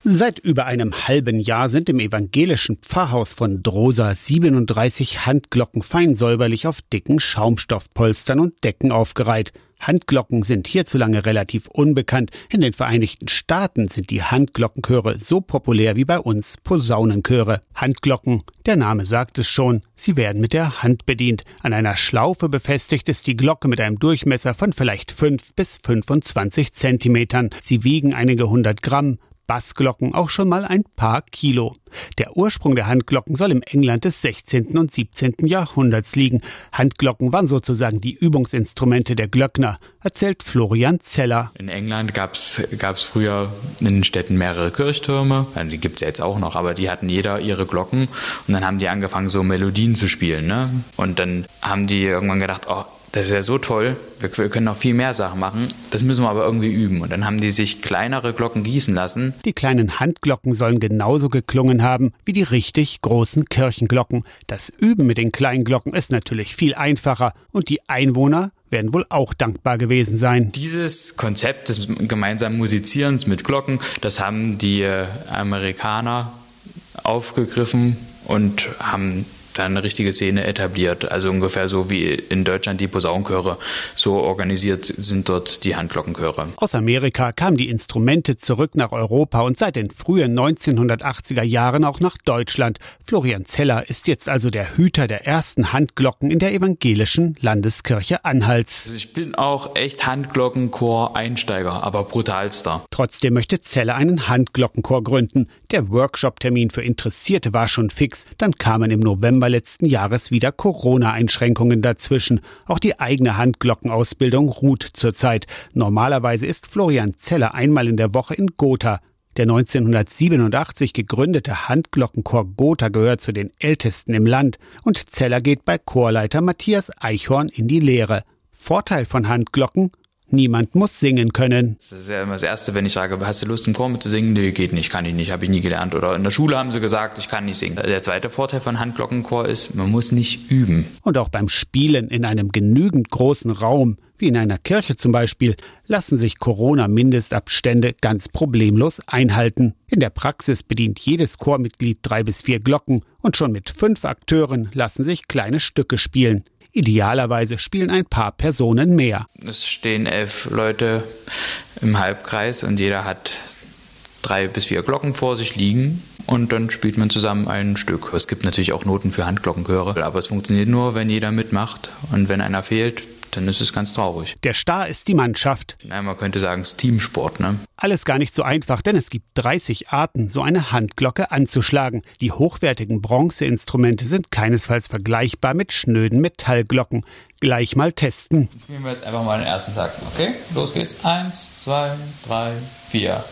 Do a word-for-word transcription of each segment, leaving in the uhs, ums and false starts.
Seit über einem halben Jahr sind im evangelischen Pfarrhaus von Drosa siebenunddreißig Handglocken fein säuberlich auf dicken Schaumstoffpolstern und Decken aufgereiht. Handglocken sind hierzulande relativ unbekannt. In den Vereinigten Staaten sind die Handglockenchöre so populär wie bei uns Posaunenchöre. Handglocken, der Name sagt es schon, sie werden mit der Hand bedient. An einer Schlaufe befestigt ist die Glocke mit einem Durchmesser von vielleicht fünf bis fünfundzwanzig Zentimetern. Sie wiegen einige hundert Gramm. Bassglocken auch schon mal ein paar Kilo. Der Ursprung der Handglocken soll im England des sechzehnten und siebzehnten Jahrhunderts liegen. Handglocken waren sozusagen die Übungsinstrumente der Glöckner, erzählt Florian Zeller. In England gab es früher in den Städten mehrere Kirchtürme, die gibt es ja jetzt auch noch, aber die hatten jeder ihre Glocken und dann haben die angefangen, so Melodien zu spielen, ne? Und dann haben die irgendwann gedacht, oh, das ist ja so toll, wir, wir können noch viel mehr Sachen machen, das müssen wir aber irgendwie üben. Und dann haben die sich kleinere Glocken gießen lassen. Die kleinen Handglocken sollen genauso geklungen haben wie die richtig großen Kirchenglocken. Das Üben mit den kleinen Glocken ist natürlich viel einfacher und die Einwohner werden wohl auch dankbar gewesen sein. Dieses Konzept des gemeinsamen Musizierens mit Glocken, das haben die Amerikaner aufgegriffen und haben dann eine richtige Szene etabliert. Also ungefähr so wie in Deutschland die Posaunenchöre. So organisiert sind dort die Handglockenchöre. Aus Amerika kamen die Instrumente zurück nach Europa und seit den frühen neunzehnhundertachtziger Jahren auch nach Deutschland. Florian Zeller ist jetzt also der Hüter der ersten Handglocken in der evangelischen Landeskirche Anhalts. Also ich bin auch echt Handglockenchor-Einsteiger, aber brutalster. Trotzdem möchte Zeller einen Handglockenchor gründen. Der Workshop-Termin für Interessierte war schon fix. Dann kamen im November letzten Jahres wieder Corona-Einschränkungen dazwischen. Auch die eigene Handglockenausbildung ruht zurzeit. Normalerweise ist Florian Zeller einmal in der Woche in Gotha. Der neunzehnhundertsiebenundachtzig gegründete Handglockenchor Gotha gehört zu den ältesten im Land. Und Zeller geht bei Chorleiter Matthias Eichhorn in die Lehre. Vorteil von Handglocken: niemand muss singen können. Das ist ja immer das Erste, wenn ich sage, hast du Lust im Chor mitzusingen? Nee, geht nicht, kann ich nicht, habe ich nie gelernt. Oder in der Schule haben sie gesagt, ich kann nicht singen. Der zweite Vorteil von Handglockenchor ist, man muss nicht üben. Und auch beim Spielen in einem genügend großen Raum, wie in einer Kirche zum Beispiel, lassen sich Corona-Mindestabstände ganz problemlos einhalten. In der Praxis bedient jedes Chormitglied drei bis vier Glocken und schon mit fünf Akteuren lassen sich kleine Stücke spielen. Idealerweise spielen ein paar Personen mehr. Es stehen elf Leute im Halbkreis und jeder hat drei bis vier Glocken vor sich liegen und dann spielt man zusammen ein Stück. Es gibt natürlich auch Noten für Handglockenchöre, aber es funktioniert nur, wenn jeder mitmacht und wenn einer fehlt, dann ist es ganz traurig. Der Star ist die Mannschaft. Nein, man könnte sagen, es ist Teamsport, ne? Alles gar nicht so einfach, denn es gibt dreißig Arten, so eine Handglocke anzuschlagen. Die hochwertigen Bronzeinstrumente sind keinesfalls vergleichbar mit schnöden Metallglocken. Gleich mal testen. Dann spielen wir jetzt einfach mal den ersten Takt, okay? Los geht's. Eins, zwei, drei, vier.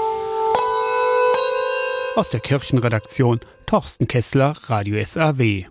Aus der Kirchenredaktion, Torsten Kessler, Radio S A W.